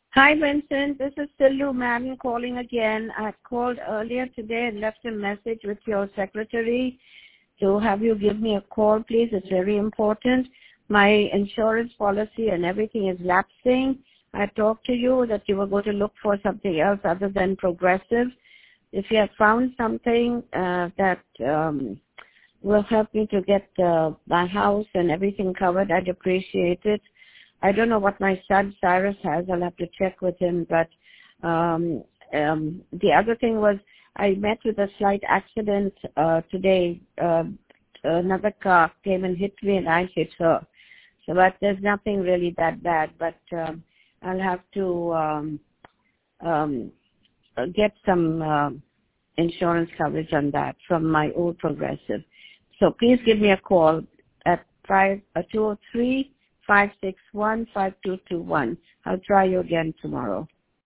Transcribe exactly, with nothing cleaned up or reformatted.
Hi, Vincent. This is Sillu Madden calling again. I called earlier today and left a message with your secretary to have you give me a call, please. It's very important. My insurance policy and everything is lapsing. I talked to you that you were going to look for something else other than Progressive. If you have found something uh, that um, will help me to get uh, my house and everything covered, I'd appreciate it. I don't know what my son Cyrus has. I'll have to check with him. But um, um, the other thing was I met with a slight accident uh, today. Uh, another car came and hit me and I hit her. So but there's nothing really that bad. But um, I'll have to um, um, get some uh, insurance coverage on that from my old Progressive. So please give me a call at five uh, two oh three five six one five two two one. I'll try you again tomorrow.